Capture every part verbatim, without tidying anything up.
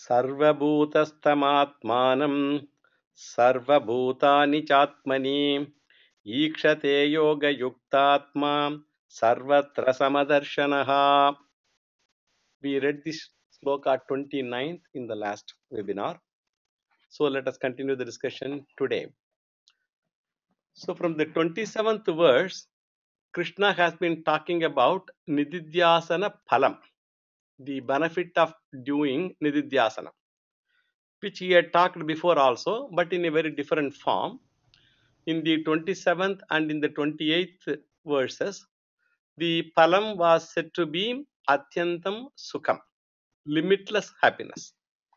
Sarvabhutastamatmanam Sarvabhutani Chatmani Ikshate Yoga Yuktatma Sarvatra Samadarshanaha. We read this sloka twenty-ninth in the last webinar. So let us continue the discussion today. So from the twenty-seventh verse, Krishna has been talking about Nididhyasana Phalam, the benefit of doing Nididhyasana, which he had talked before also, but in a very different form. In the twenty-seventh and in the twenty-eighth verses, the Phalam was said to be Atyantam Sukham, limitless happiness.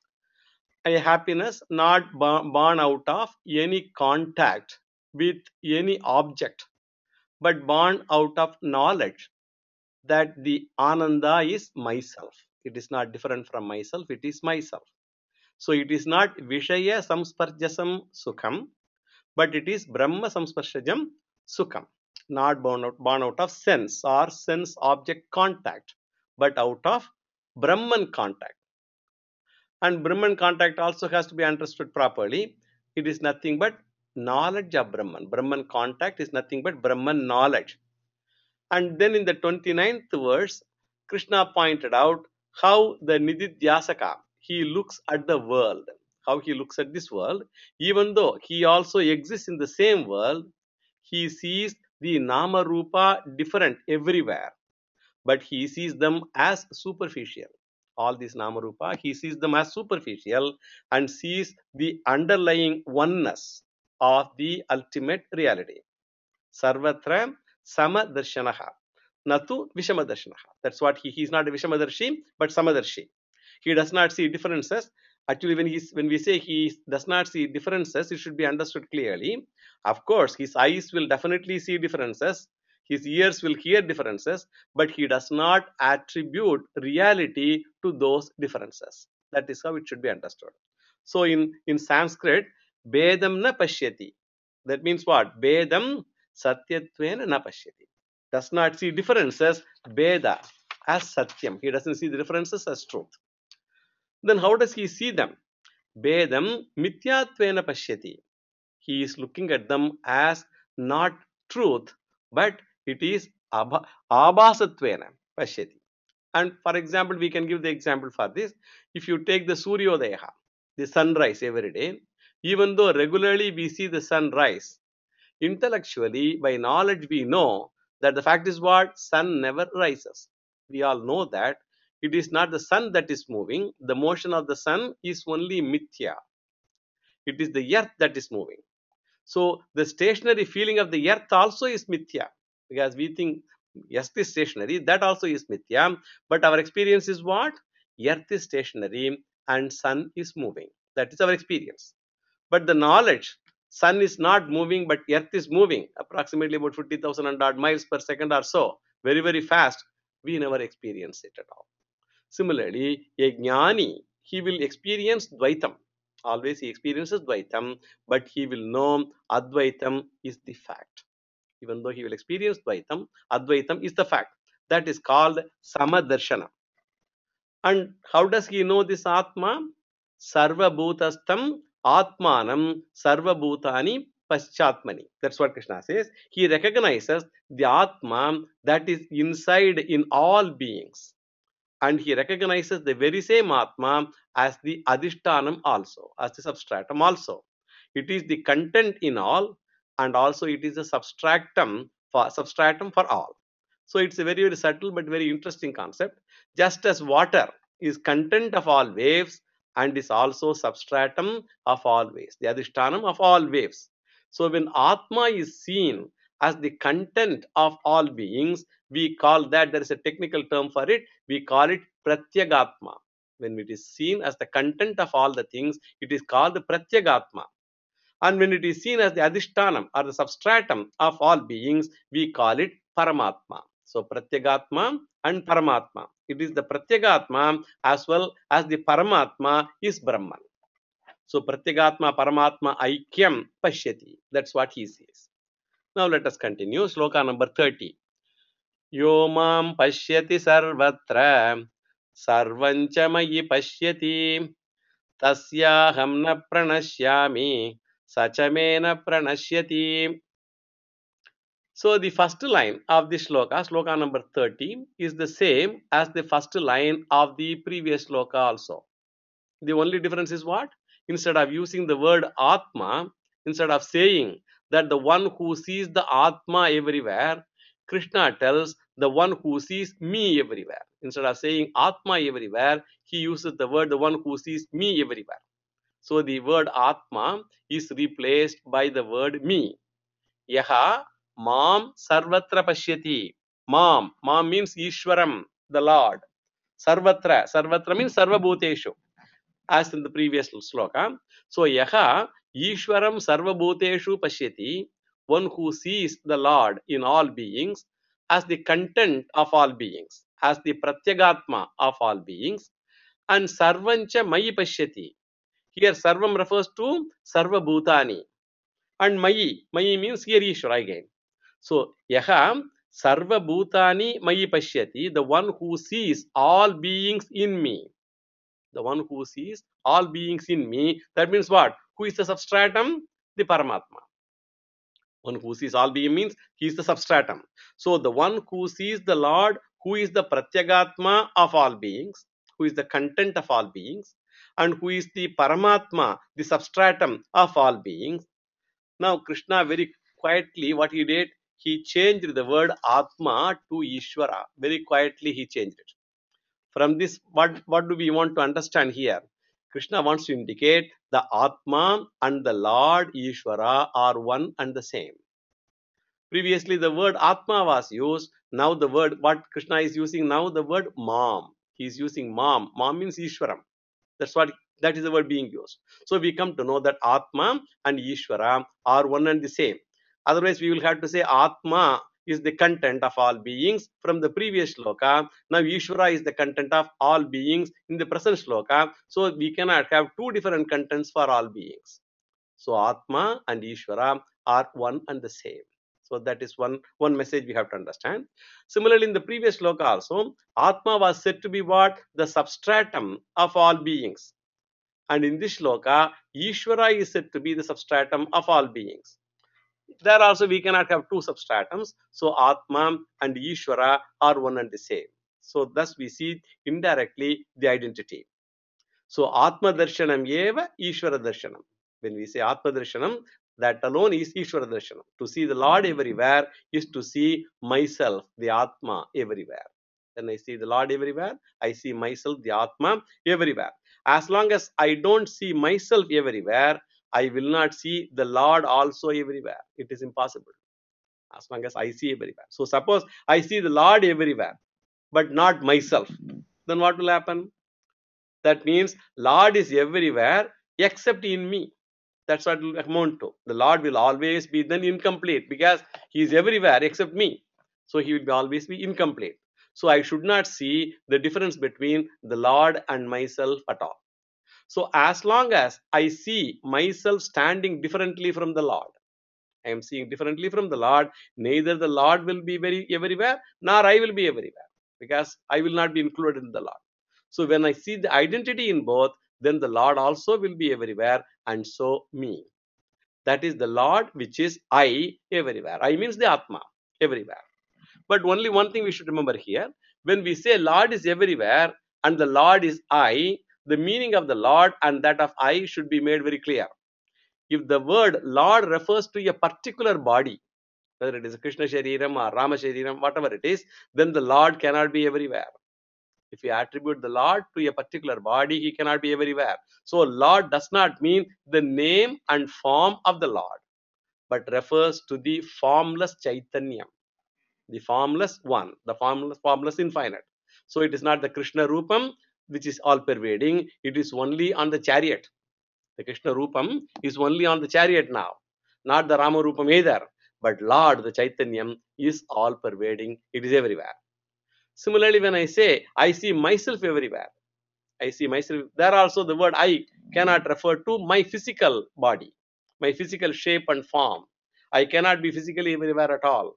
A happiness not born out of any contact with any object, but born out of knowledge that the Ananda is myself. It is not different from myself, it is myself. So it is not Vishaya Samsparjasam Sukham, but it is Brahma Samsparshajam Sukham, not born out, born out of sense or sense object contact, but out of Brahman contact. And Brahman contact also has to be understood properly. It is nothing but knowledge of Brahman. Brahman contact is nothing but Brahman knowledge. And then in the twenty-ninth verse, Krishna pointed out how the Nididhyasaka, he looks at the world, how he looks at this world. Even though he also exists in the same world, he sees the Nama Rupa different everywhere, but he sees them as superficial. All these Nama Rupa, he sees them as superficial and sees the underlying oneness of the ultimate reality. Sarvatra Samadarshanaha, Natu Vishamadarshanaha. That's what he, he is not a Vishamadarshi, but Samadarshi. He does not see differences. Actually, when, he's, when we say he does not see differences, it should be understood clearly. Of course, his eyes will definitely see differences. His ears will hear differences, but he does not attribute reality to those differences. That is how it should be understood. So in, in Sanskrit, Bedam na pashyati. That means what? Bedam Satyatvena na pashyati. Does not see differences, Beda, as Satyam. He doesn't see the differences as truth. Then how does he see them? Bedam Mityatvena pashyati. He is looking at them as not truth, but it is Abhasatvena pashyati. And for example, we can give the example for this. If you take the Suryodaya, the sunrise every day, even though regularly we see the sunrise, intellectually, by knowledge, we know that the fact is what? Sun never rises. We all know that it is not the sun that is moving. The motion of the sun is only mithya. It is the earth that is moving. So the stationary feeling of the earth also is mithya, because we think earth is stationary, that also is mithya. But our experience is what? Earth is stationary and sun is moving. That is our experience. But the knowledge, sun is not moving, but earth is moving approximately about fifty thousand and odd miles per second or so, very, very fast. We never experience it at all. Similarly, a jnani, he will experience Dvaitam. Always he experiences Dvaitam, but he will know Advaitam is the fact. Even though he will experience Dvaitam, Advaitam is the fact. That is called Samadarshana. And how does he know this Atma? Sarva Bhutastam Atmanam Sarva Bhutani Paschatmani. That's what Krishna says. He recognizes the Atma that is inside in all beings. And he recognizes the very same Atma as the Adhishtanam also, as the substratum also. It is the content in all, and also it is a substratum for, substratum for all. So it's a very, very subtle but very interesting concept. Just as water is content of all waves and is also substratum of all waves, the Adhishtanam of all waves. So when Atma is seen as the content of all beings, we call that, there is a technical term for it, we call it Pratyagatma. When it is seen as the content of all the things, it is called Pratyagatma. And when it is seen as the Adhishtanam or the substratum of all beings, we call it Paramatma. So Pratyagatma and Paramatma. It is the Pratyagatma as well as the Paramatma is Brahman. So Pratyagatma Paramatma Aikyam Pashyati. That's what he says. Now let us continue. Sloka number thirty. Yo mam pashyati sarvatra sarvancha mayi pashyati tasyaham na pranashyami sachamena pranashyati. So the first line of this shloka, shloka number thirty, is the same as the first line of the previous shloka also. The only difference is what? Instead of using the word Atma, instead of saying that the one who sees the Atma everywhere, Krishna tells the one who sees me everywhere. Instead of saying Atma everywhere, he uses the word the one who sees me everywhere. So the word Atma is replaced by the word me. Yaha Mam Sarvatra Pashyati. Mam. Mam means Ishwaram, the Lord. Sarvatra. Sarvatra means Sarvabhuteshu, as in the previous sloka. So Yaha Ishwaram Sarvabhuteshu Pashyati, one who sees the Lord in all beings as the content of all beings, as the Pratyagatma of all beings, and Sarvancha Mayi Pashyati. Here Sarvam refers to Sarva Bhutani, and Mayi. Mayi means here Ishvara again. So Yaha Sarva Bhutani Mayi Pashyati, the one who sees all beings in me. The one who sees all beings in me. That means what? Who is the substratum? The Paramatma. One who sees all beings means he is the substratum. So the one who sees the Lord, who is the Pratyagatma of all beings, who is the content of all beings, and who is the Paramatma, the substratum of all beings. Now Krishna very quietly, what he did, he changed the word Atma to Ishvara. Very quietly he changed it. From this, what, what do we want to understand here? Krishna wants to indicate the Atma and the Lord Ishvara are one and the same. Previously, the word Atma was used. Now, the word, what Krishna is using now, the word Mam. He is using Mam. Mam means Ishwaram. That's what, that is the word being used. So, we come to know that Atma and Ishvara are one and the same. Otherwise, we will have to say Atma is the content of all beings from the previous shloka. Now Ishvara is the content of all beings in the present shloka. So we cannot have two different contents for all beings. So Atma and Ishvara are one and the same. So that is one, one message we have to understand. Similarly, in the previous shloka also, Atma was said to be what? The substratum of all beings. And in this shloka, Ishvara is said to be the substratum of all beings. There also we cannot have two substratums. So Atma and Ishvara are one and the same. So thus we see indirectly the identity. So Atma Darshanam eva Ishvara Darshanam. When we say Atma Darshanam, that alone is Ishvara Darshanam. To see the Lord everywhere is to see myself, the Atma, everywhere. When I see the Lord everywhere, I see myself, the Atma, everywhere. As long as I don't see myself everywhere, I will not see the Lord also everywhere. It is impossible. As long as I see everywhere. So suppose I see the Lord everywhere, but not myself. Then what will happen? That means Lord is everywhere except in me. That's what it will amount to. The Lord will always be then incomplete because he is everywhere except me. So he will be always be incomplete. So I should not see the difference between the Lord and myself at all. So as long as I see myself standing differently from the Lord, I am seeing differently from the Lord, neither the Lord will be very everywhere, nor I will be everywhere, because I will not be included in the Lord. So when I see the identity in both, then the Lord also will be everywhere, and so me. That is the Lord, which is I everywhere. I means the Atma, everywhere. But only one thing we should remember here. When we say Lord is everywhere and the Lord is I, the meaning of the Lord and that of I should be made very clear. If the word Lord refers to a particular body, whether it is Krishna Shariram or Rama Shariram, whatever it is, then the Lord cannot be everywhere. If you attribute the Lord to a particular body, he cannot be everywhere. So Lord does not mean the name and form of the Lord, but refers to the formless Chaitanya, the formless one, the formless, formless infinite. So it is not the Krishna Rupam, which is all pervading. It is only on the chariot. The Krishna Rupam is only on the chariot now, not the Rama Rupam either. But Lord, the Chaitanyam, is all pervading. It is everywhere. Similarly, when I say, I see myself everywhere, I see myself, there also the word I cannot refer to my physical body, my physical shape and form. I cannot be physically everywhere at all.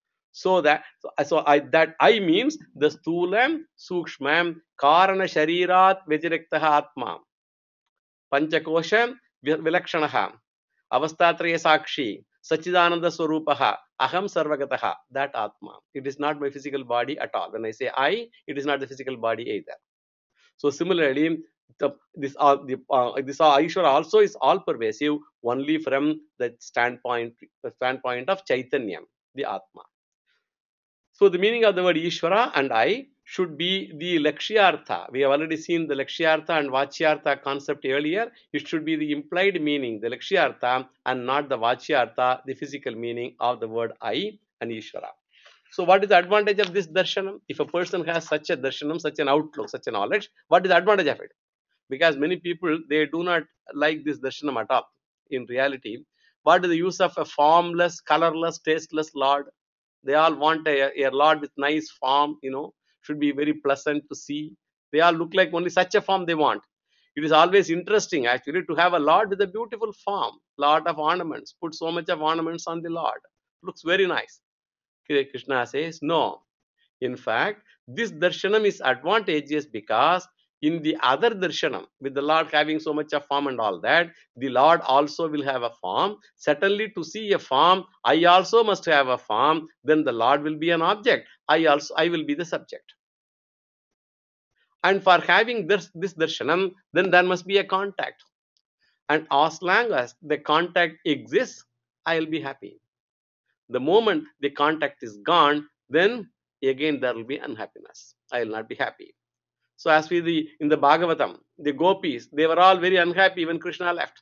So that, so I, that I means the Sthulam, Sukshmam, Karana Sharirat Vyajirektaha Atma. Panchakosha Vilakshanaha, Avastatraya Sakshi, Sachidananda Swarupaha, Aham Sarvagataha, that Atma. It is not my physical body at all. When I say I, it is not the physical body either. So similarly, the, this uh, the, uh, this uh, Aishwara also is all pervasive only from the standpoint the standpoint of Chaitanya, the Atma. So the meaning of the word Ishvara and I should be the Lakshyartha. We have already seen the Lakshyartha and Vachyartha concept earlier. It should be the implied meaning, the Lakshyartha, and not the Vachyartha, the physical meaning of the word I and Ishvara. So what is the advantage of this darshanam? If a person has such a darshanam, such an outlook, such a knowledge, what is the advantage of it? Because many people, they do not like this darshanam at all. In reality, what is the use of a formless, colorless, tasteless Lord? They all want a, a Lord with nice form, you know, should be very pleasant to see. They all look like only such a form they want. It is always interesting actually to have a Lord with a beautiful form, lot of ornaments, put so much of ornaments on the Lord. Looks very nice. Krishna says, no. In fact, this darshanam is advantageous because in the other darshanam, with the Lord having so much of form and all that, the Lord also will have a form. Certainly to see a form, I also must have a form. Then the Lord will be an object. I also, I will be the subject. And for having this, this darshanam, then there must be a contact. And as long as the contact exists, I will be happy. The moment the contact is gone, then again there will be unhappiness. I will not be happy. So as we the in the Bhagavatam, the gopis, they were all very unhappy when Krishna left.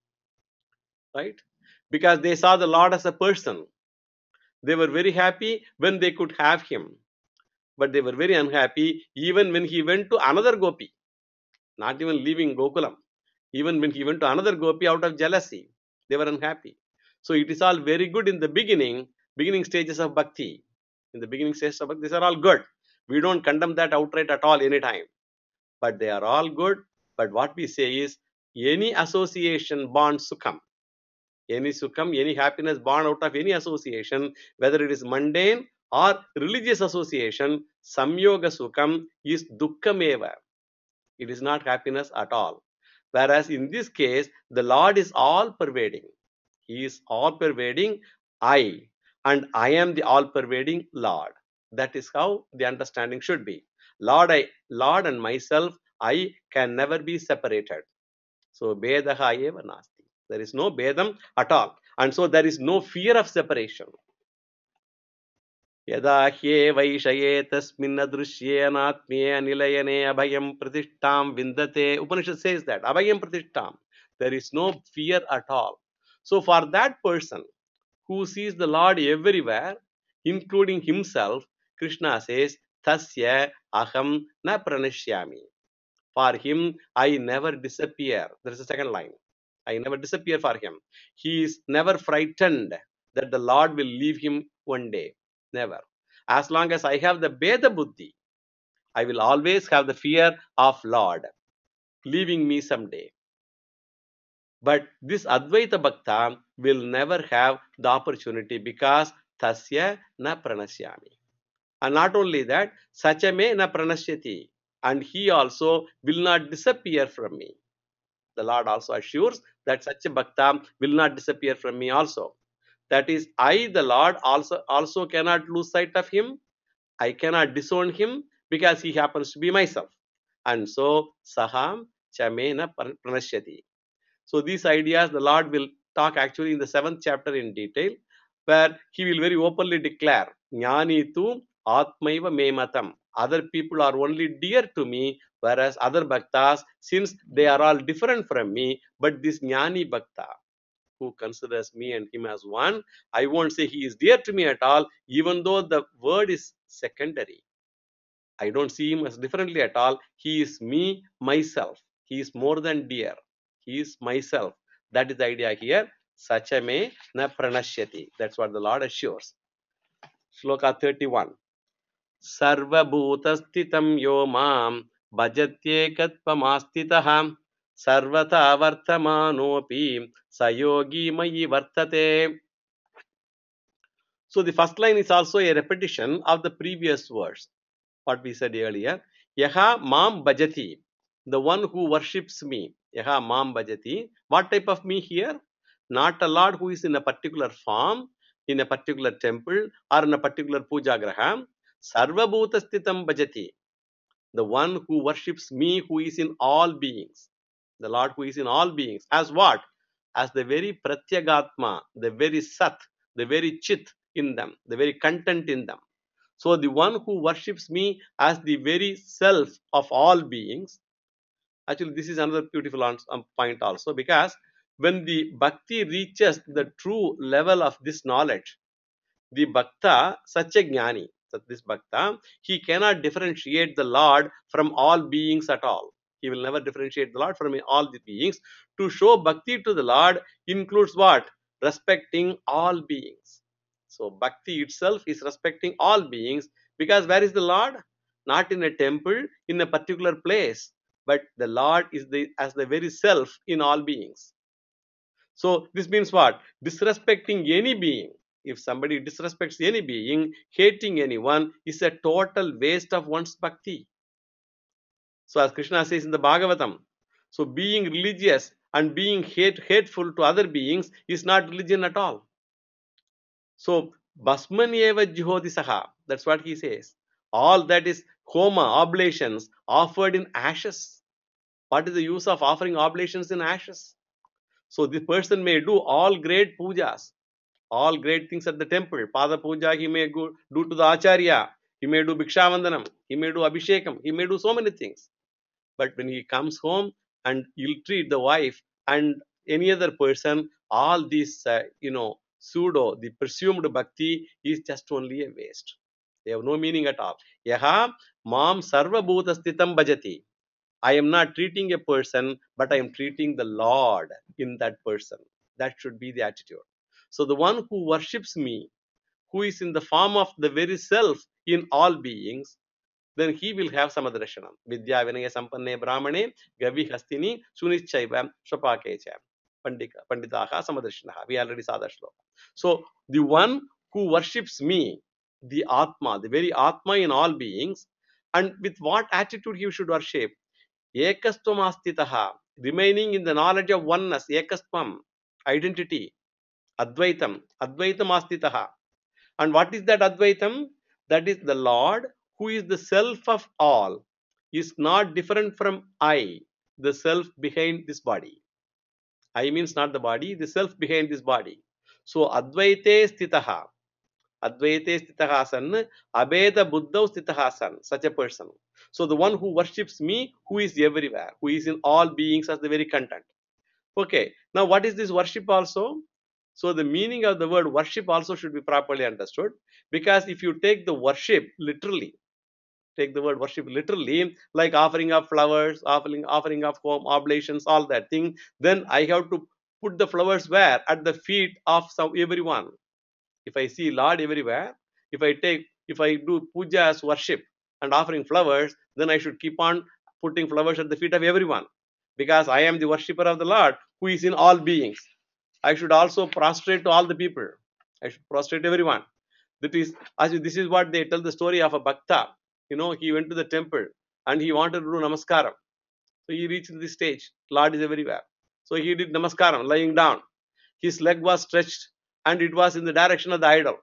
Right? Because they saw the Lord as a person. They were very happy when they could have him. But they were very unhappy even when he went to another gopi. Not even leaving Gokulam. Even when he went to another gopi out of jealousy, they were unhappy. So it is all very good in the beginning, beginning stages of bhakti. In the beginning stages of bhakti, these are all good. We don't condemn that outright at all anytime. But they are all good. But what we say is, any association born sukham, any sukham, any happiness born out of any association, whether it is mundane or religious association, samyoga sukham is dukkhameva. It is not happiness at all. Whereas in this case, the Lord is all pervading. He is all pervading I, and I am the all pervading Lord. That is how the understanding should be. Lord, I, Lord and myself, I can never be separated. So, Bedaha eva nasti. There is no Bedam at all. And so there is no fear of separation. Yada hye tasmin adrushyenatmye nilayane abhayam pratishtam vindate. Upanishad says that. Abhayam pratishtam. There is no fear at all. So for that person who sees the Lord everywhere, including himself, Krishna says, Tasya aham na pranashyami. For him, I never disappear. There is a second line. I never disappear for him. He is never frightened that the Lord will leave him one day. Never. As long as I have the Beda Buddhi, I will always have the fear of Lord leaving me someday. But this Advaita Bhakta will never have the opportunity because Tasya na pranasyami. And not only that, Sachame na pranasyati. And he also will not disappear from me. The Lord also assures that such a Bhakta will not disappear from me also. That is, I, the Lord, also, also cannot lose sight of him. I cannot disown him because he happens to be myself. And so, Saham Chamena Pranashyati. So these ideas the Lord will talk actually in the seventh chapter in detail, where he will very openly declare, Jnani tu Atmaiva me matam. Other people are only dear to me, whereas other bhaktas, since they are all different from me, but this Jnani Bhakta, who considers me and him as one, I won't say he is dear to me at all, even though the word is secondary. I don't see him as differently at all. He is me, myself. He is more than dear. He is myself. That is the idea here. Sachame na pranashyati. That's what the Lord assures. Shloka thirty-one. Sarva bhutastitam yo mam bhajatyekatpamastitah sarvata vartamanopi sayogi mayi vartate. So the first line is also a repetition of the previous verse. What we said earlier. Yaha mam bhajati. The one who worships me. Yaha mam bhajati. What type of me here? Not a Lord who is in a particular form, in a particular temple, or in a particular puja graham. Sarva bhuta sthitam bhajati. The one who worships me who is in all beings. The Lord who is in all beings. As what? As the very pratyagatma, the very sat, the very chit in them, the very content in them. So the one who worships me as the very self of all beings. Actually, this is another beautiful um, point also, because when the bhakti reaches the true level of this knowledge, the bhakta, such a jnani, this bhakta, he cannot differentiate the Lord from all beings at all. He will never differentiate the Lord from all the beings. To show bhakti to the Lord includes what? Respecting all beings. So bhakti itself is respecting all beings, because where is the Lord? Not in a temple, in a particular place, but the Lord is the as the very self in all beings. So this means what? Disrespecting any being. If somebody disrespects any being, hating anyone is a total waste of one's bhakti. So as Krishna says in the Bhagavatam, so being religious and being hate, hateful to other beings is not religion at all. So Basmanyeva Jihoti Saha, that's what he says. All that is homa, oblations, offered in ashes. What is the use of offering oblations in ashes? So the person may do all great pujas, all great things at the temple. Pada puja he may go, do to the acharya. He may do bhikshavandanam. He may do abhishekam. He may do so many things. But when he comes home and he'll treat the wife and any other person, all these, uh, you know, pseudo, the presumed bhakti is just only a waste. They have no meaning at all. Yaha mam sarva bhuta sthitam bhajati. I am not treating a person, but I am treating the Lord in that person. That should be the attitude. So the one who worships me, who is in the form of the very self in all beings, then he will have samadrashanam. Vidya vinaya sampanne brahmane gavi hastini sunichaiva swapakecha. Pandika panditaha samadrashanaha. We already saw that shloka. So the one who worships me, the Atma, the very Atma in all beings, and with what attitude he should worship? Ekastvam astitaha, remaining in the knowledge of oneness, ekastvam, identity, advaitam, advaitam astitaha. And what is that advaitam? That is the Lord who is the self of all, is not different from I, the self behind this body. I means not the body, the self behind this body. So advaite stitaha, advaite stitaha san, abeda buddha stitaha san, such a person. So the one who worships me, who is everywhere, who is in all beings as the very content. Okay, now what is this worship also? So the meaning of the word worship also should be properly understood, because if you take the worship literally, take the word worship literally, like offering of flowers, offering offering of home oblations, all that thing, then I have to put the flowers where? At the feet of some everyone. If I see Lord everywhere, if I take, if I do puja as worship and offering flowers, then I should keep on putting flowers at the feet of everyone, because I am the worshipper of the Lord who is in all beings. I should also prostrate to all the people. I should prostrate everyone. That is, as this is what they tell the story of a bhakta. You know, he went to the temple and he wanted to do namaskaram. So he reached the stage. Lord is everywhere. So he did namaskaram, lying down. His leg was stretched and it was in the direction of the idol.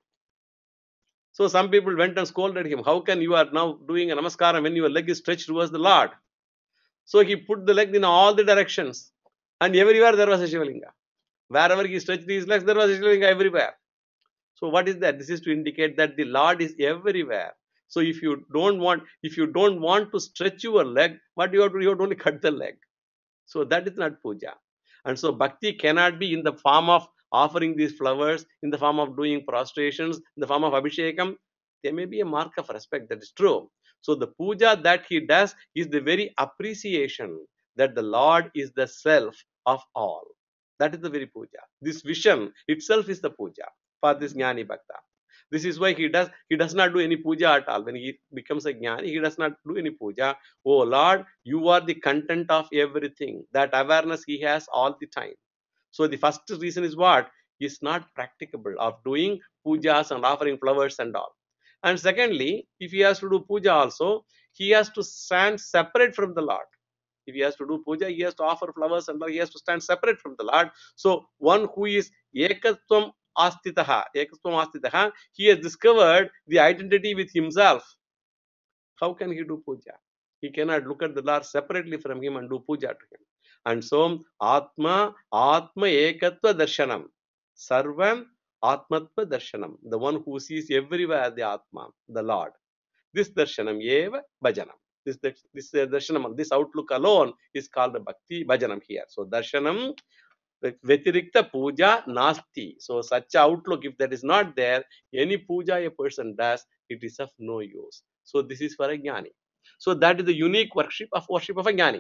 So some people went and scolded him. How can you are now doing a namaskaram when your leg is stretched towards the Lord? So he put the leg in all the directions, and everywhere there was a Shivalinga. Wherever he stretched his legs, there was a Shivalinga everywhere. So what is that? This is to indicate that the Lord is everywhere. So if you don't want, if you don't want to stretch your leg, what do you have to do? You have to only cut the leg. So that is not puja. And so bhakti cannot be in the form of offering these flowers, in the form of doing prostrations, in the form of abhishekam. There may be a mark of respect, that is true. So the puja that he does is the very appreciation that the Lord is the self of all. That is the very puja. This vision itself is the puja for this jnani bhakta. This is why he does he does not do any puja at all. When he becomes a jnani, he does not do any puja. Oh Lord, you are the content of everything. That awareness he has all the time. So the first reason is what? Is not practicable of doing pujas and offering flowers and all. And secondly, if he has to do puja also, he has to stand separate from the Lord. If he has to do puja, he has to offer flowers and he has to stand separate from the Lord. So one who is ekatvam astitaha, ekatvam astitaha, he has discovered the identity with himself. How can he do puja? He cannot look at the Lord separately from him and do puja to him. And so, Atma, Atma Ekatva Darshanam. Sarvam Atmatva Darshanam. The one who sees everywhere the Atma, the Lord. This Darshanam Eva Bhajanam. This, this, this uh, Darshanam, this outlook alone is called Bhakti Bhajanam here. So, Darshanam Vetirikta Puja Nasti. So, such outlook, if that is not there, any puja a person does, it is of no use. So, this is for a jnani. So, that is the unique worship of worship of a jnani.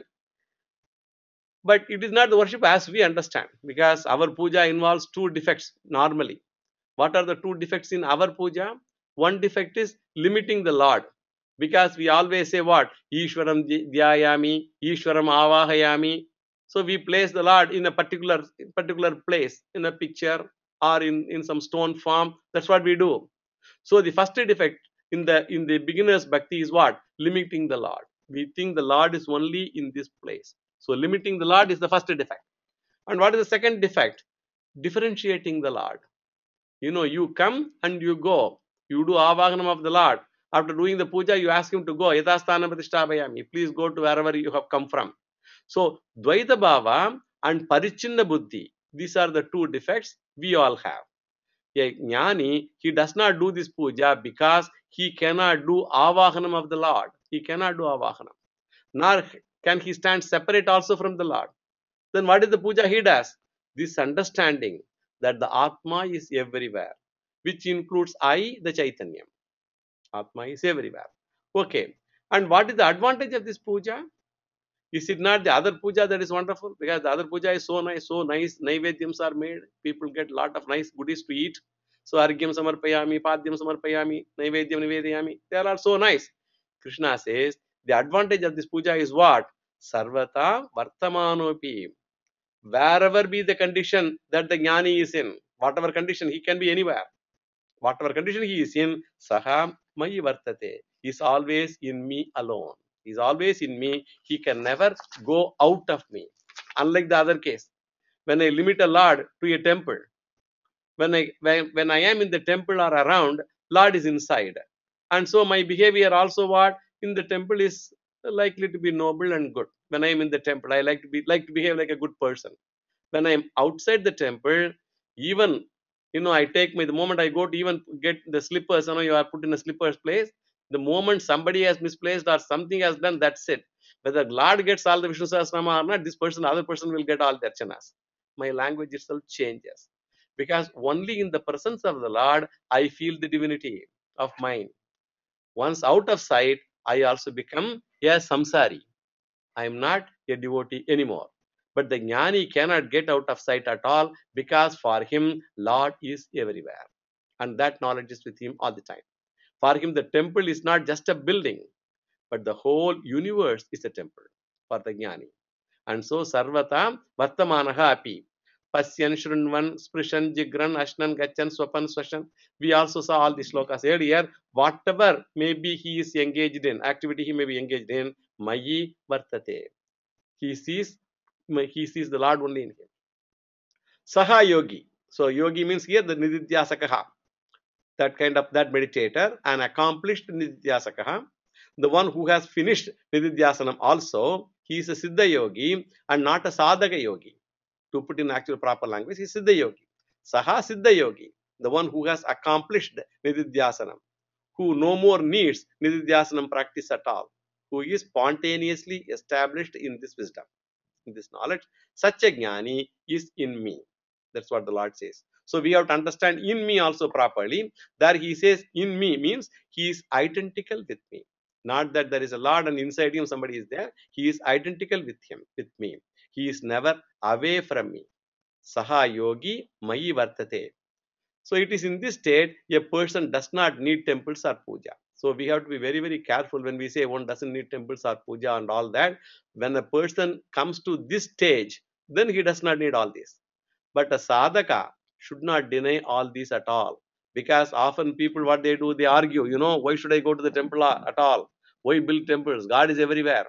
But it is not the worship as we understand, because our puja involves two defects normally. What are the two defects in our puja? One defect is limiting the Lord, because we always say what? Ishwaram dhyayami, Ishwaram avahayami. So we place the Lord in a particular particular place, in a picture or in, in some stone form. That's what we do. So the first defect in the in the beginner's bhakti is what? Limiting the Lord. We think the Lord is only in this place. So limiting the Lord is the first defect. And what is the second defect? Differentiating the Lord. You know, you come and you go. You do avaganam of the Lord. After doing the puja, you ask him to go. Yatastana pratishtabhayami. Please go to wherever you have come from. So Dvaita Bhava and Parichinna Buddhi, these are the two defects we all have. A jnani, he does not do this puja because he cannot do avahanam of the Lord. He cannot do avahanam. Nor can he stand separate also from the Lord. Then what is the puja he does? This understanding that the Atma is everywhere, which includes I, the Chaitanya. Atma is everywhere. Okay. And what is the advantage of this puja? Is it not the other puja that is wonderful? Because the other puja is so nice, so nice. Naivedyams are made. People get a lot of nice goodies to eat. So Argyam Samarpayami, Padyam Samarpayami, Naivedyam Nivedayami. They are all so nice. Krishna says the advantage of this puja is what? Sarvata Vartamanopi. Wherever be the condition that the jnani is in, whatever condition, he can be anywhere. Whatever condition he is in, Saha Mayi Vartate. He is always in me alone. He is always in me. He can never go out of me. Unlike the other case, when I limit a Lord to a temple, when I when, when I am in the temple or around, Lord is inside. And so my behavior also what? In the temple is likely to be noble and good. When I am in the temple, I like to be like to behave like a good person. When I am outside the temple, even you know, I take my the moment I go to even get the slippers, you know, you are put in a slippers place. The moment somebody has misplaced or something has done, that's it. Whether Lord gets all the Vishnu Sahasranama or not, this person, the other person will get all the archanas. My language itself changes. Because only in the presence of the Lord, I feel the divinity of mine. Once out of sight, I also become a samsari. I am not a devotee anymore. But the jnani cannot get out of sight at all, because for him, Lord is everywhere. And that knowledge is with him all the time. For him, the temple is not just a building, but the whole universe is a temple for the jnani. And so, sarvata vartamanaha api. Pasyan, Shrunvan, Sprishan, Jigran, Ashnan, Gachan, Swapan, Swashan. We also saw all these slokas earlier. Whatever maybe he is engaged in, activity he may be engaged in, Mayi Vartate. He sees, he sees the Lord only in him. Saha Yogi. So Yogi means here the Nididhyasakaha. That kind of that meditator, an accomplished Nididhyasakaha. The one who has finished Nididhyasanam also, he is a Siddha Yogi and not a Sadhaka Yogi. To put in actual proper language, he is Siddha Yogi. Saha Siddha Yogi, the one who has accomplished Nididhyasanam, who no more needs Nididhyasanam practice at all, who is spontaneously established in this wisdom, in this knowledge. Such a jnani is in me. That's what the Lord says. So we have to understand in me also properly. That he says in me means he is identical with me. Not that there is a Lord and inside him somebody is there. He is identical with him, with me. He is never away from me. Saha yogi mayi vartate. So it is in this state a person does not need temples or puja. So we have to be very, very careful when we say one doesn't need temples or puja and all that. When a person comes to this stage, then he does not need all this. But a sadhaka should not deny all these at all. Because often people, what they do, they argue, you know, why should I go to the temple at all? Why build temples? God is everywhere.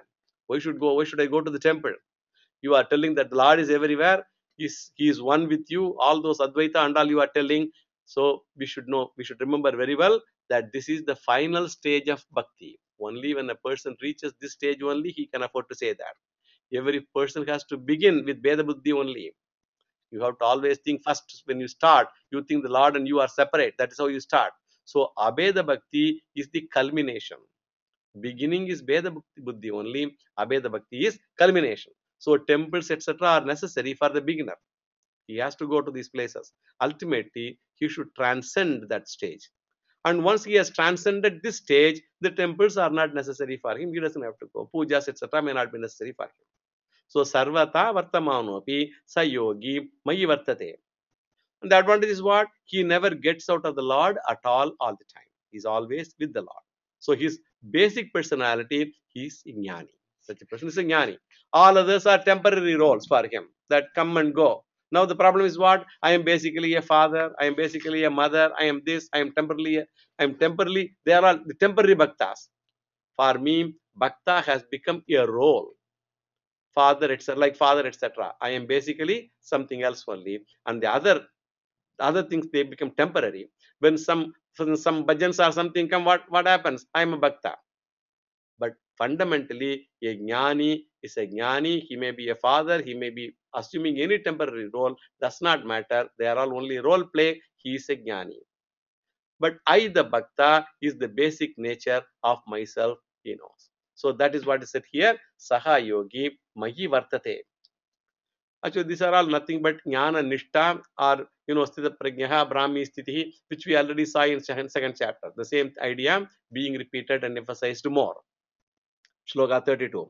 Why should go? Why should I go to the temple? You are telling that the Lord is everywhere. He's, he is one with you. All those Advaita and all you are telling. So we should know, we should remember very well that this is the final stage of bhakti. Only when a person reaches this stage only, he can afford to say that. Every person has to begin with Veda Buddhi only. You have to always think first when you start, you think the Lord and you are separate. That is how you start. So Abheda Bhakti is the culmination. Beginning is Veda Buddhi only. Abheda Bhakti is culmination. So temples, et cetera are necessary for the beginner. He has to go to these places. Ultimately, he should transcend that stage. And once he has transcended this stage, the temples are not necessary for him. He doesn't have to go. Pujas, et cetera may not be necessary for him. So sarvata vartamanopi sayogi mayi vartate. And the advantage is what? He never gets out of the Lord at all, all the time. He's always with the Lord. So his basic personality, he's Jnani. Such a person is a Jnani. All others are temporary roles for him that come and go. Now the problem is what? I am basically a father. I am basically a mother. I am this. I am temporarily. I am temporarily. They are all the temporary bhaktas. For me, bhakta has become a role. Father, et cetera, like father, et cetera. I am basically something else only, and the other, other things they become temporary. When some some bhajans or something come, what what happens? I am a bhakta. But fundamentally, a jnani is a jnani. He may be a father. He may be assuming any temporary role. Does not matter. They are all only role play. He is a jnani. But I, the bhakta, is the basic nature of myself. He knows. So that is what is said here. Saha yogi mahi vartate. Actually, these are all nothing but jnana nishta or, you know, sthita prajnaha brahmi sthiti, which we already saw in second chapter. The same idea being repeated and emphasized more. Shloka thirty-two.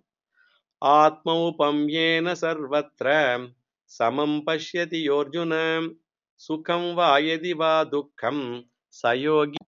Atmaupamyena sarvatra samam pashyati yorjuna sukham va yadi va dukkham sayogi.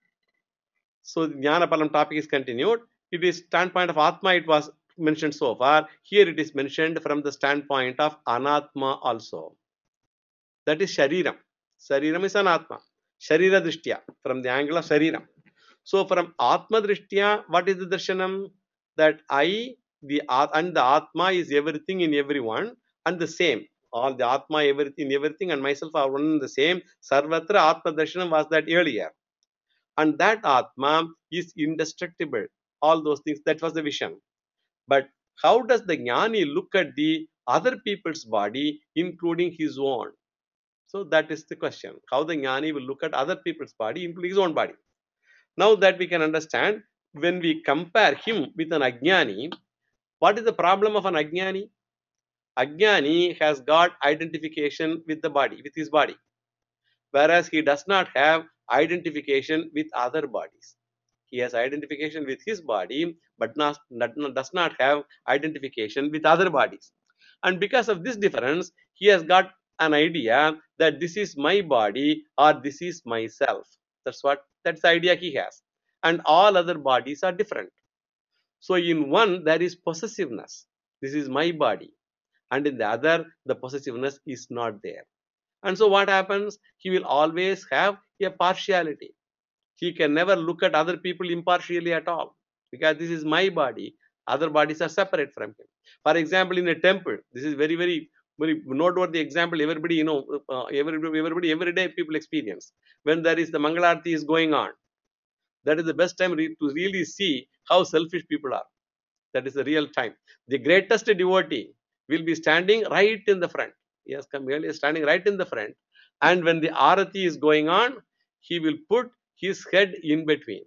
So the Jnana Palam topic is continued. It is standpoint of Atma it was mentioned so far. Here it is mentioned from the standpoint of Anatma also. That is Shariram. Shariram is Anatma. Sharira Drishtya, from the angle of Shariram. So from Atma Drishtya, what is the Darshanam? That I, the and the Atma is everything in everyone and the same. All the Atma, everything, everything and myself are one and the same. Sarvatra Atma Darshanam was that earlier. And that Atma is indestructible. All those things, that was the vision. But how does the Jnani look at the other people's body, including his own? So that is the question. How the Jnani will look at other people's body, including his own body. Now that we can understand, when we compare him with an Ajnani, what is the problem of an Ajnani? Ajnani has got identification with the body, with his body. Whereas he does not have identification with other bodies. He has identification with his body, but not, not, does not have identification with other bodies. And because of this difference, he has got an idea that this is my body or this is myself. That's what, that's the idea he has. And all other bodies are different. So in one, there is possessiveness. This is my body. And in the other, the possessiveness is not there. And so what happens? He will always have a partiality. He can never look at other people impartially at all, because this is my body. Other bodies are separate from him. For example, in a temple, this is very, very, very noteworthy example. Everybody, you know, uh, everybody, everybody, every day people experience. When there is the Mangalarti is going on, that is the best time re to really see how selfish people are. That is the real time. The greatest devotee will be standing right in the front. He has come earlier, standing right in the front. And when the Arati is going on, he will put his head in between.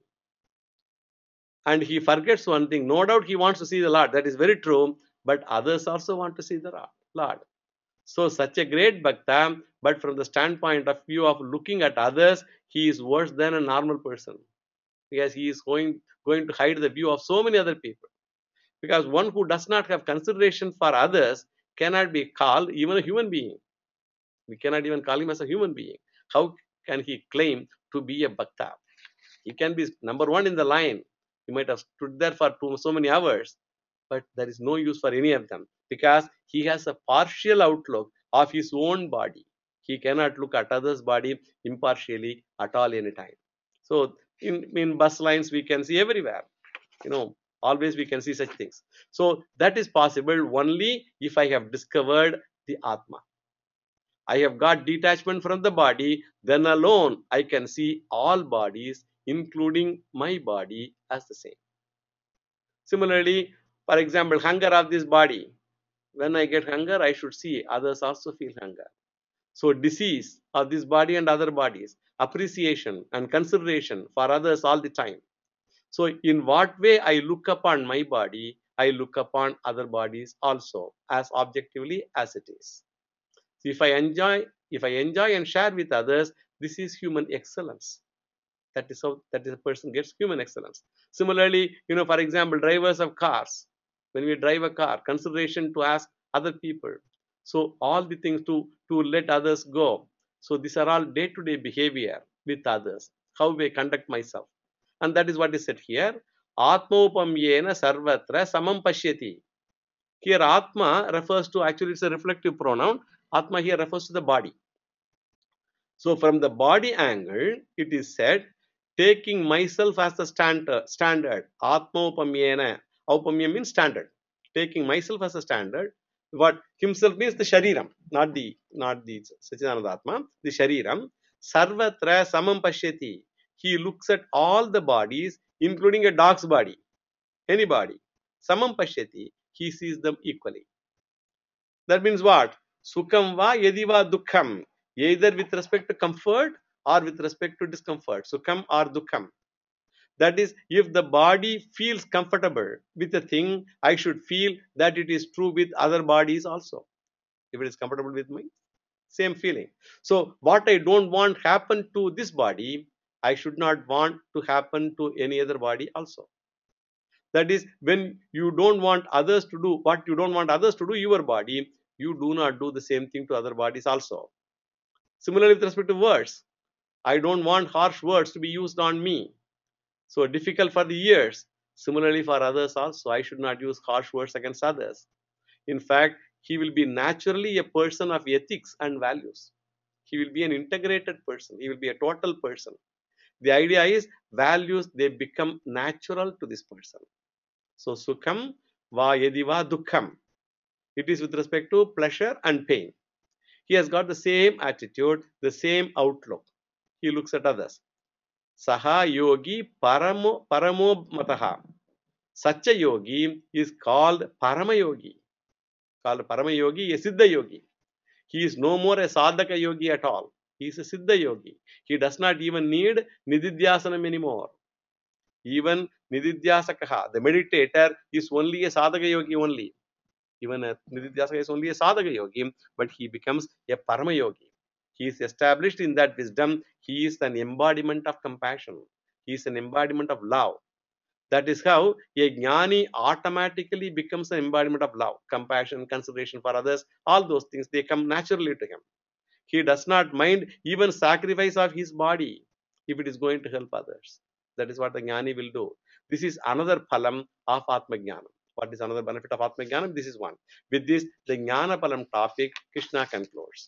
And he forgets one thing. No doubt he wants to see the Lord. That is very true. But others also want to see the Lord. So such a great bhakta, but from the standpoint of view of looking at others, he is worse than a normal person. Because he is going, going to hide the view of so many other people. Because one who does not have consideration for others cannot be called even a human being. We cannot even call him as a human being. How can he claim to be a bhakta? He can be number one in the line. He might have stood there for two, so many hours, but there is no use for any of them because he has a partial outlook of his own body. He cannot look at others' body impartially at all any time. So in, in bus lines, we can see everywhere. You know, Always we can see such things. So that is possible only if I have discovered the Atma. I have got detachment from the body, then alone I can see all bodies, including my body, as the same. Similarly, for example, hunger of this body. When I get hunger, I should see others also feel hunger. So disease of this body and other bodies, appreciation and consideration for others all the time. So in what way I look upon my body, I look upon other bodies also as objectively as it is. So if I enjoy, if I enjoy and share with others, this is human excellence. That is how that is a person gets human excellence. Similarly, you know, for example, drivers of cars, when we drive a car, consideration to ask other people. So all the things to to let others go. So these are all day-to-day behavior with others, how we conduct myself. And that is what is said here. Atmopamyena sarvatra samam pashyati. Here Atma refers to, actually it's a reflective pronoun. Atma here refers to the body. So from the body angle, it is said, taking myself as the standard, standard, Atmopamyena. Aupamya means standard. Taking myself as a standard. What himself means the shariram, not the not the Sachidananda Atma, the shariram. Sarvatra samam pashyati. He looks at all the bodies, including a dog's body, any body. Samam pashyati. He sees them equally. That means what? Sukham va yadiva dukkham. Either with respect to comfort or with respect to discomfort. Sukham or dukkham. That is, if the body feels comfortable with a thing, I should feel that it is true with other bodies also. If it is comfortable with me, same feeling. So what I don't want happen to this body, I should not want to happen to any other body also. That is, when you don't want others to do what you don't want others to do your body, you do not do the same thing to other bodies also. Similarly, with respect to words, I don't want harsh words to be used on me. So difficult for the ears. Similarly, for others also, I should not use harsh words against others. In fact, he will be naturally a person of ethics and values. He will be an integrated person. He will be a total person. The idea is values, they become natural to this person. So sukham va yadiva dukkham. It is with respect to pleasure and pain. He has got the same attitude, the same outlook. He looks at others. Saha yogi paramo paramo mataha. Such a yogi is called parama yogi. Called parama yogi, a siddha yogi. He is no more a sadhaka yogi at all. He is a siddha yogi. He does not even need nididhyasanam anymore. Even nididhyasakaha, the meditator, is only a sadhaka yogi only. Even a nididhyasaka is only a sadhaka yogi, but he becomes a parama yogi. He is established in that wisdom. He is an embodiment of compassion. He is an embodiment of love. That is how a jnani automatically becomes an embodiment of love, compassion, consideration for others. All those things, they come naturally to him. He does not mind even sacrifice of his body if it is going to help others. That is what the jnani will do. This is another phalam of Atma Jnanam. What is another benefit of Atma Jnanam? This is one. With this, the Jnana Phalam topic, Krishna concludes.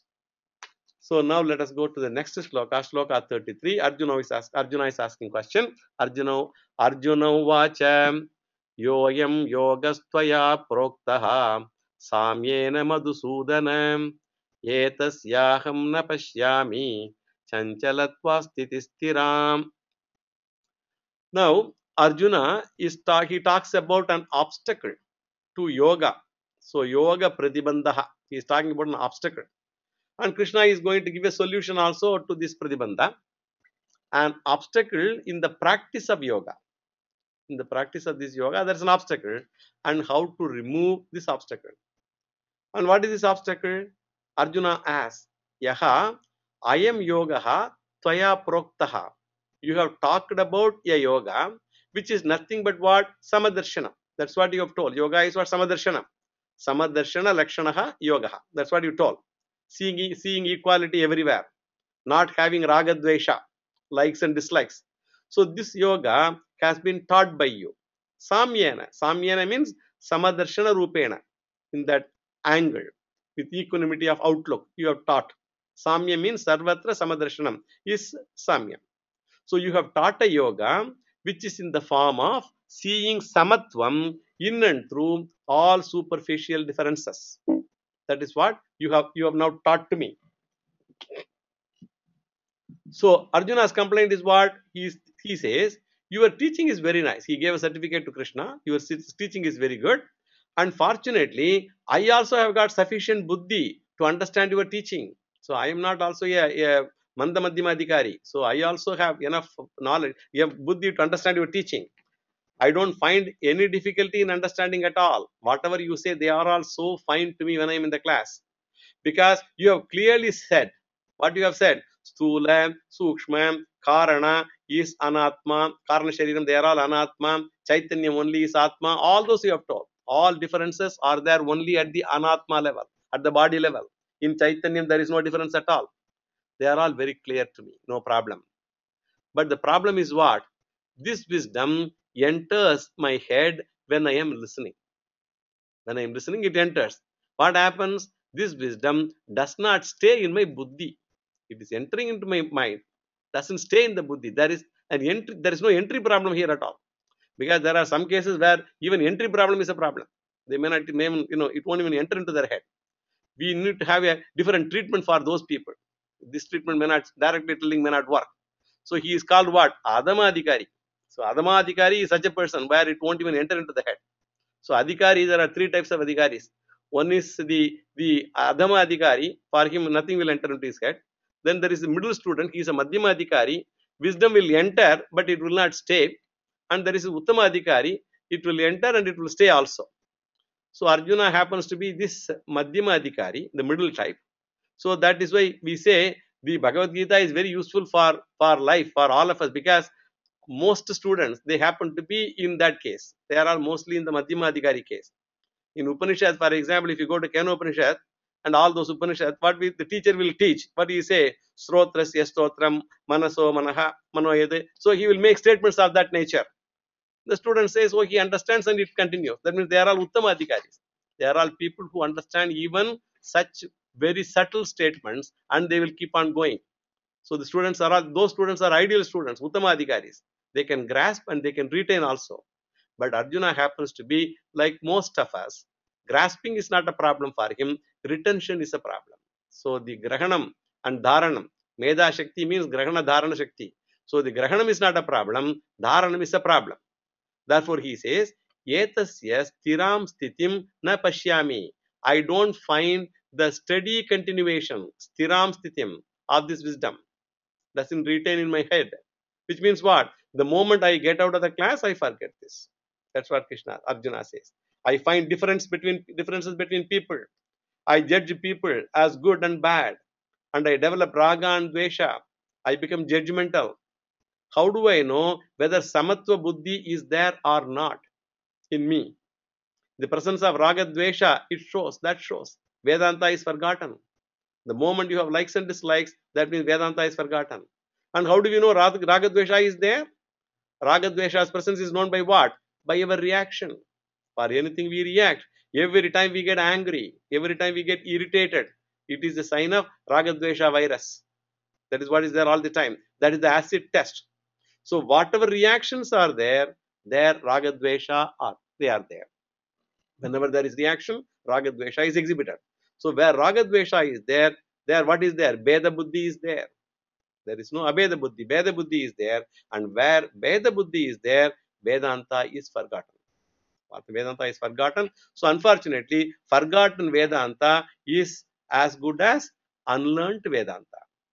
So now let us go to the next shloka, shloka thirty-three. Arjuna is, ask, Arjuna is asking question. Arjuna, Arjuna vacha, yoyam yogastvaya proktaha, samyena madhusudana, etasyaham na pashyami, chanchalatva stitistiram. Now, Arjuna is talk, he talks about an obstacle to yoga. So, yoga pratibandha. He is talking about an obstacle. And Krishna is going to give a solution also to this pratibandha. An obstacle in the practice of yoga. In the practice of this yoga, there is an obstacle. And how to remove this obstacle. And what is this obstacle? Arjuna asks, Yaha, ayam yogaha tvaya proktaha. You have talked about a yoga which is nothing but what? Samadarshana. That's what you have told. Yoga is what? Samadarshana. Samadarshana lakshanaha yogaha. That's what you told. Seeing, seeing equality everywhere. Not having ragadvesha, likes and dislikes. So this yoga has been taught by you. Samyena. Samyena means samadarshana rupena. In that angle, with equanimity of outlook, you have taught. Samya means sarvatra samadarshanam is samya. So you have taught a yoga which is in the form of seeing samatvam in and through all superficial differences. That is what you have you have now taught to me. So Arjuna's complaint is what he is, he says, your teaching is very nice. He gave a certificate to Krishna. Your teaching is very good. Unfortunately, I also have got sufficient buddhi to understand your teaching. So I am not also a, a Mandamadhyama Adhikari. So I also have enough knowledge, you have buddhi to understand your teaching. I don't find any difficulty in understanding at all. Whatever you say, they are all so fine to me when I am in the class. Because you have clearly said what you have said. Stula, Sukshma, Karana is Anatma, Karana Shariram, they are all Anatma, Chaitanyam only is Atma, all those you have told. All differences are there only at the Anatma level, at the body level. In Chaitanyam, there is no difference at all. They are all very clear to me, no problem. But the problem is what? This wisdom enters my head when I am listening. When I am listening, it enters. What happens? This wisdom does not stay in my buddhi. It is entering into my mind. Doesn't stay in the buddhi. There is an entry. There is no entry problem here at all. Because there are some cases where even entry problem is a problem. They may not, may, you know, it won't even enter into their head. We need to have a different treatment for those people. This treatment may not, directly telling may not work. So he is called what? Adhamadhikari. So Adhamadhikari is such a person where it won't even enter into the head. So Adhikari, there are three types of Adhikaris. One is the, the Adhama Adhikari, for him nothing will enter into his head. Then there is the middle student, he is a Madhyama Adhikari, wisdom will enter but it will not stay. And there is a Uttama Adhikari, it will enter and it will stay also. So Arjuna happens to be this Madhyama Adhikari, the middle type. So that is why we say the Bhagavad Gita is very useful for, for life, for all of us, because most students, they happen to be in that case. They are all mostly in the Madhyama Adhikari case. In Upanishad, for example, if you go to Kena Upanishad and all those Upanishads, what we, the teacher will teach, what do you say? Srotrasya stotram, manaso manaha, manoyade. So he will make statements of that nature. The student says, oh, he understands and it continues. That means they are all Uttama Adhikaris. They are all people who understand even such very subtle statements and they will keep on going. So the students are all, those students are ideal students, Uttama Adhikaris. They can grasp and they can retain also. But Arjuna happens to be like most of us. Grasping is not a problem for him. Retention is a problem. So the Grahanam and Dharanam. Medha Shakti means Grahana Dharana Shakti. So the Grahanam is not a problem. Dharanam is a problem. Therefore he says, Etasya stiram sthitim na pashyami. I don't find the steady continuation, stiram sthitim, of this wisdom. Doesn't retain in my head. Which means what? The moment I get out of the class, I forget this. That's what Krishna, Arjuna says. I find difference between differences between people. I judge people as good and bad. And I develop raga and dvesha. I become judgmental. How do I know whether samatva buddhi is there or not in me? The presence of raga dvesha, it shows, that shows. Vedanta is forgotten. The moment you have likes and dislikes, that means Vedanta is forgotten. And how do we know raga dvesha is there? Raga dvesha's presence is known by what? By our reaction. For anything we react. Every time we get angry, every time we get irritated, it is a sign of raga dvesha virus. That is what is there all the time. That is the acid test. So whatever reactions are there, there raga dvesha are, they are there. Whenever there is reaction, raga dvesha is exhibited. So where raga dvesha is there, there what is there? Beda buddhi is there. There is no abeda buddhi. Beda buddhi is there. And where Beda buddhi is there, Vedanta is forgotten. Vedanta is forgotten. So unfortunately, forgotten Vedanta is as good as unlearned Vedanta.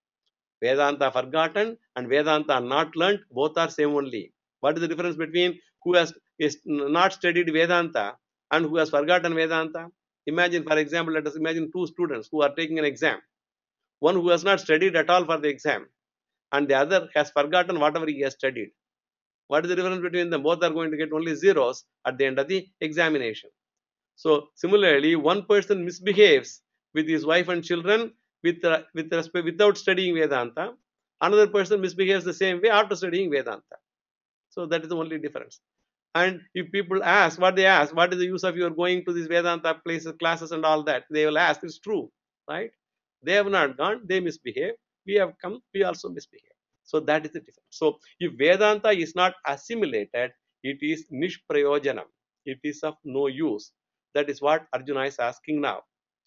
Vedanta forgotten and Vedanta not learnt, both are same only. What is the difference between who has is not studied Vedanta and who has forgotten Vedanta? Imagine, for example, let us imagine two students who are taking an exam. One who has not studied at all for the exam and the other has forgotten whatever he has studied. What is the difference between them? Both are going to get only zeros at the end of the examination. So similarly, one person misbehaves with his wife and children with, uh, with respect, without studying Vedanta. Another person misbehaves the same way after studying Vedanta. So that is the only difference. And if people ask, what they ask, what is the use of your going to these Vedanta places, classes and all that? They will ask, it's true, right? They have not gone, they misbehave. We have come, we also misbehave. So that is the difference. So if Vedanta is not assimilated, it is nishprayojanam. It is of no use. That is what Arjuna is asking now.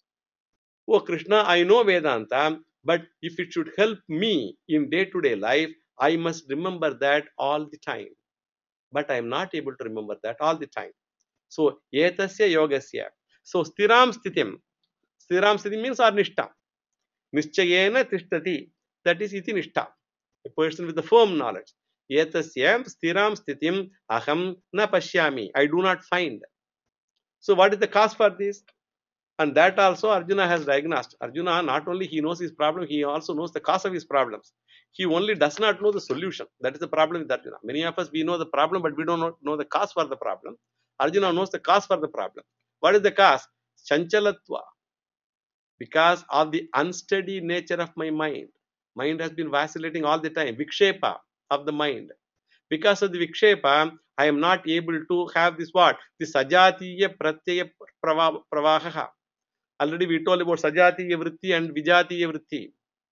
Oh Krishna, I know Vedanta, but if it should help me in day-to-day life, I must remember that all the time. But I am not able to remember that all the time. So, etasya yogasya. So, stiram sthitim. Stiram sthitim means or nishtha. Nischayena tishtati. That is iti nishtha. A person with the firm knowledge. Etasya stiram sthitim aham na pashyami. I do not find. So, what is the cause for this? And that also Arjuna has diagnosed. Arjuna, not only he knows his problem, he also knows the cause of his problems. He only does not know the solution. That is the problem with Arjuna. Many of us, we know the problem, but we don't know the cause for the problem. Arjuna knows the cause for the problem. What is the cause? Chanchalatva. Because of the unsteady nature of my mind. Mind has been vacillating all the time. Vikshepa of the mind. Because of the vikshepa, I am not able to have this what? The sajatiya pratyaya pravaha. Already we told about sajatiya vritti and vijatiya vritti.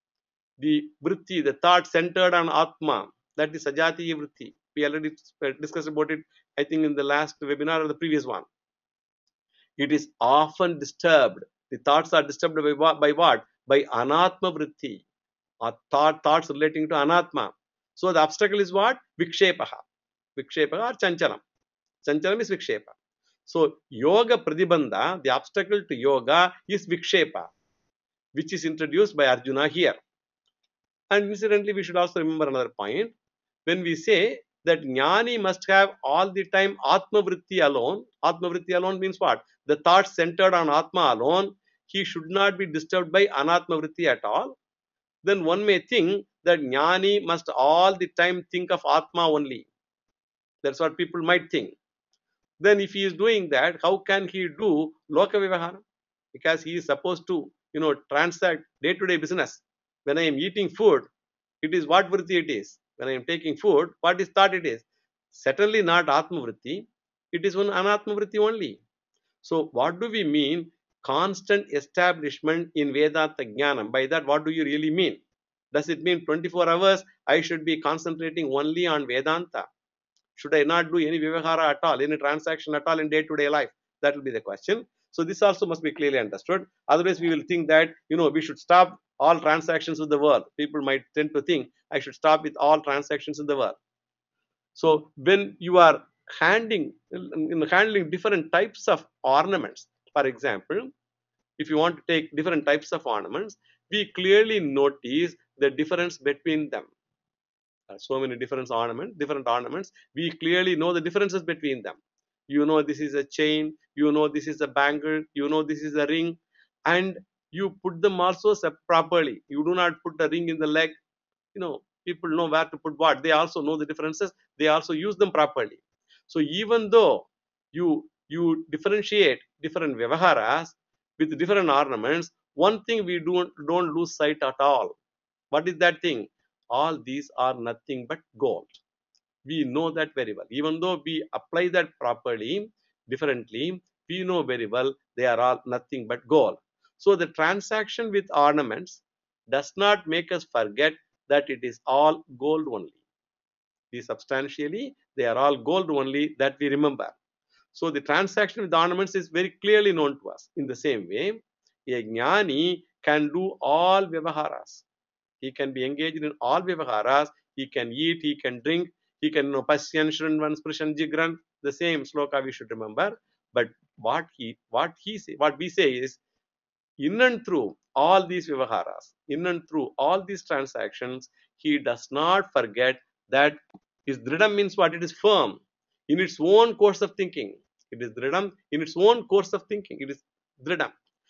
The vritti, the thought centered on Atma, that is sajatiya vritti. We already discussed about it, I think, in the last webinar or the previous one. It is often disturbed. The thoughts are disturbed by what? By, what? By anatma vritti, or thought, thoughts relating to anatma. So the obstacle is what? Vikshepaha. Vikshepaha or chanchalam. Chanchalam is vikshepa. So yoga pradibandha, the obstacle to yoga is vikshepa, which is introduced by Arjuna here. And incidentally, we should also remember another point. When we say that Jnani must have all the time Atma Vritti alone, Atma Vritti alone means what? The thoughts centered on Atma alone, he should not be disturbed by Anatma Vritti at all. Then one may think that Jnani must all the time think of Atma only. That's what people might think. Then if he is doing that, how can he do Loka Vivahara? Because he is supposed to, you know, transact day-to-day business. When I am eating food, it is what vritti it is. When I am taking food, what is thought it is? Certainly not Atma Vritti. It is one Anatma Vritti only. So what do we mean? Constant establishment in Vedanta Jnanam. By that, what do you really mean? Does it mean twenty-four hours I should be concentrating only on Vedanta? Should I not do any vivahara at all, any transaction at all in day-to-day life? That will be the question. So this also must be clearly understood. Otherwise, we will think that, you know, we should stop all transactions with the world. People might tend to think I should stop with all transactions in the world. So when you are handling, in handling different types of ornaments, for example, if you want to take different types of ornaments, we clearly notice the difference between them. So many different ornaments, different ornaments. We clearly know the differences between them. You know this is a chain, you know this is a bangle, you know this is a ring, and you put them also properly. You do not put the ring in the leg. You know, people know where to put what. They also know the differences. They also use them properly. So even though you you differentiate different vyavaharas with different ornaments, one thing we don't don't lose sight at all. What is that thing? All these are nothing but gold. We know that very well. Even though we apply that properly, differently, we know very well they are all nothing but gold. So the transaction with ornaments does not make us forget that it is all gold only. We substantially, they are all gold only, that we remember. So the transaction with ornaments is very clearly known to us. In the same way, a jnani can do all vyavaharas. He can be engaged in all vyavaharas. He can eat, he can drink, he can know pasyan, shrinvan, sprishan, jigran. The same sloka we should remember. But what he, what he say, what we say is, in and through all these vyavaharas, in and through all these transactions, he does not forget that his dridam means what? It is firm in its own course of thinking. It is dridam in its own course of thinking. It is dridam.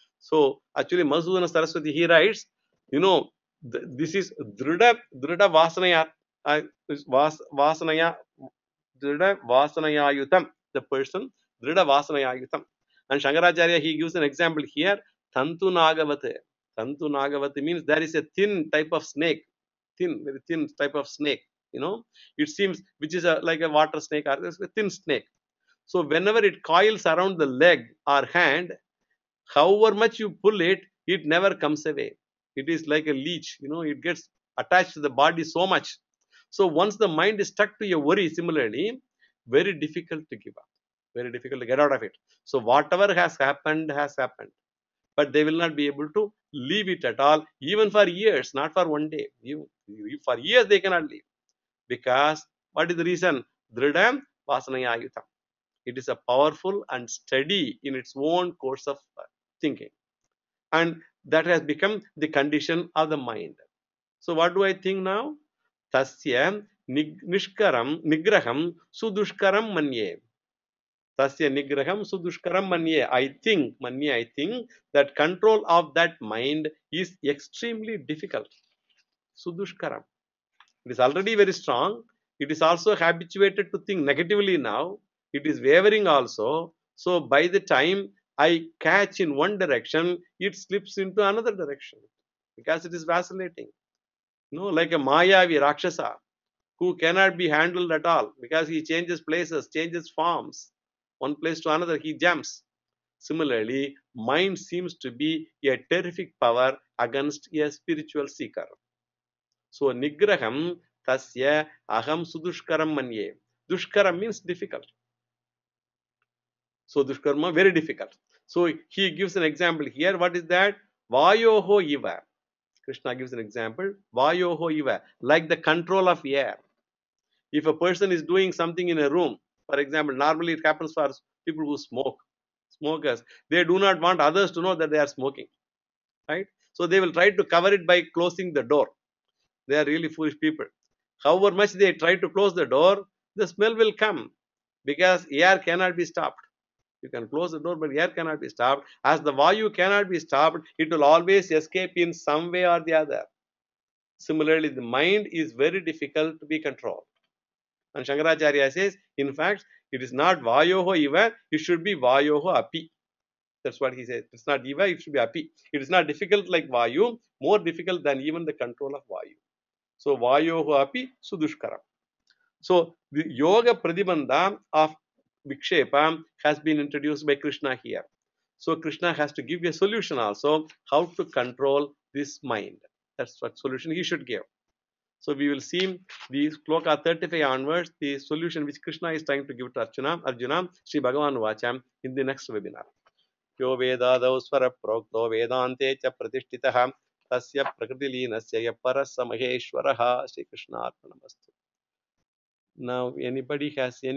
So actually, Madhusudana Saraswati, he writes, you know, th this is drida, drida vasanaya, uh, vas, vasanaya, drida vasanayayutam, the person, drida vasanayayutam. And Shankaracharya, he gives an example here, Tantu Nagavate. Tantu Nagavate means there is a thin type of snake, thin, very thin type of snake, you know, it seems, which is a, like a water snake or a thin snake. So whenever it coils around the leg or hand, however much you pull it, it never comes away. It is like a leech, you know, it gets attached to the body so much. So once the mind is stuck to a worry, similarly, very difficult to give up, very difficult to get out of it. So whatever has happened has happened, but they will not be able to leave it at all, even for years, not for one day. You, you for years they cannot leave, because what is the reason? Dridam vasanaya yutam. It is a powerful and steady in its own course of thinking, and that has become the condition of the mind. So what do I think now? Tasya nishkaram nigraham sudushkaram manye. Tasya nigraham sudushkaram manye. I think, manye, I think that control of that mind is extremely difficult. Sudushkaram. It is already very strong. It is also habituated to think negatively now. It is wavering also. So by the time I catch in one direction, it slips into another direction because it is vacillating. No, like a Mayavi Rakshasa who cannot be handled at all because he changes places, changes forms, one place to another, he jumps. Similarly, mind seems to be a terrific power against a spiritual seeker. So, nigraham tasya aham sudushkaram manye. Dushkaram means difficult. So, dushkarma, very difficult. So, he gives an example here. What is that? Vayoho iva. Krishna gives an example. Vayoho iva. Like the control of air. If a person is doing something in a room, for example, normally it happens for people who smoke, smokers, they do not want others to know that they are smoking, right? So they will try to cover it by closing the door. They are really foolish people. However much they try to close the door, the smell will come because air cannot be stopped. You can close the door, but air cannot be stopped. As the Vayu cannot be stopped, it will always escape in some way or the other. Similarly, the mind is very difficult to be controlled. And Shankaracharya says, in fact, it is not Vayoho Iva, it should be Vayoho Api. That's what he says. It's not Iva, it should be Api. It is not difficult like Vayu, more difficult than even the control of Vayu. So, Vayoho Api Sudushkaram. So, the Yoga Pradibandha of Vikshepa has been introduced by Krishna here. So, Krishna has to give a solution also how to control this mind. That's what solution he should give. So we will see the sloka thirty-five onwards, the solution which Krishna is trying to give to Arjuna, Arjuna, Sri Bhagavan Vacham in the next webinar. Yo Vedadav Swara Prokto Vedante Cha Pratishtitaha Tasya Prakriti Linasya Parasa Maheshwaraha Sri Krishna Arpanamastu. Now anybody has any